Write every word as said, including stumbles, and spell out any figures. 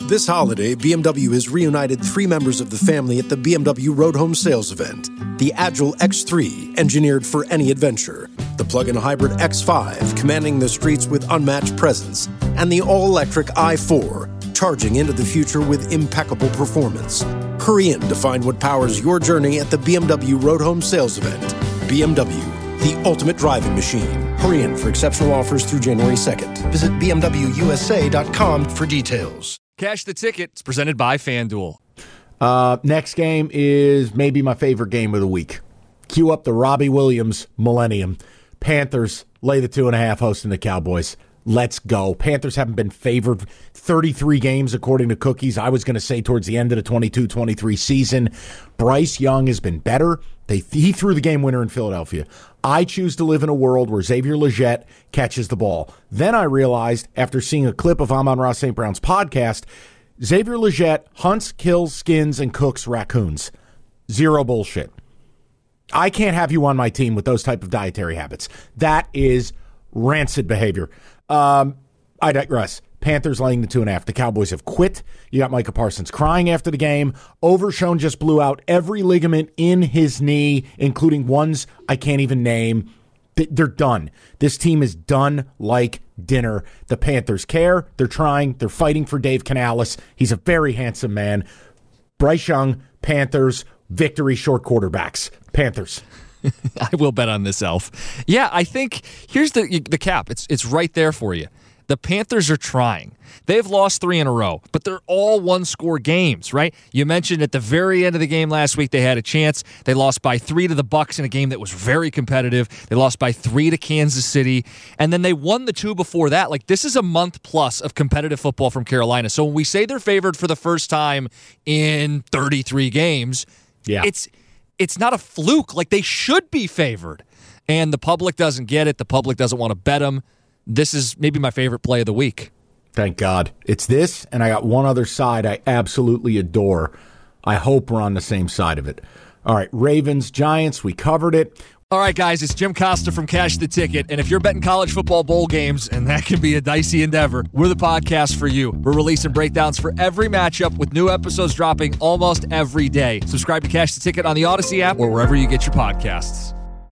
This holiday, B M W has reunited three members of the family at the B M W Road Home Sales event. The Agile X three, engineered for any adventure. The plug-in hybrid X five, commanding the streets with unmatched presence. And the all-electric i four, charging into the future with impeccable performance. Hurry in to find what powers your journey at the B M W Road Home Sales event. B M W, the ultimate driving machine. Hurry in for exceptional offers through January second. Visit B M W U S A dot com for details. Cash the Ticket. It's presented by FanDuel. Uh, next game is maybe my favorite game of the week. Cue up the Robbie Williams Millennium. Panthers lay the two and a half hosting the Cowboys. Let's go. Panthers haven't been favored thirty-three games according to Cookies. I was going to say towards the end of the twenty-two twenty-three season. Bryce Young has been better. They, he threw the game winner in Philadelphia. I choose to live in a world where Xavier Legette catches the ball. Then I realized, after seeing a clip of Amon-Ra Saint Brown's podcast, Xavier Legette hunts, kills, skins, and cooks raccoons. Zero bullshit. I can't have you on my team with those type of dietary habits. That is rancid behavior. Um, I digress. Panthers laying the two and a half. The Cowboys have quit. You got Micah Parsons crying after the game. Overshown just blew out every ligament in his knee, including ones I can't even name. They're done. This team is done like dinner. The Panthers care. They're trying. They're fighting for Dave Canales. He's a very handsome man. Bryce Young, Panthers, victory short quarterbacks. Panthers. I will bet on this, Elf. Yeah, I think here's the the cap. It's it's right there for you. The Panthers are trying. They've lost three in a row, but they're all one-score games, right? You mentioned at the very end of the game last week they had a chance. They lost by three to the Bucs in a game that was very competitive. They lost by three to Kansas City, and then they won the two before that. Like, this is a month plus of competitive football from Carolina. So when we say they're favored for the first time in thirty-three games, yeah. it's it's not a fluke. Like, they should be favored, and the public doesn't get it. The public doesn't want to bet them. This is maybe my favorite play of the week. Thank God. It's this, and I got one other side I absolutely adore. I hope we're on the same side of it. All right, Ravens, Giants, we covered it. All right, guys, it's Jim Costa from Cash the Ticket, and if you're betting college football bowl games, and that can be a dicey endeavor, we're the podcast for you. We're releasing breakdowns for every matchup with new episodes dropping almost every day. Subscribe to Cash the Ticket on the Odyssey app or wherever you get your podcasts.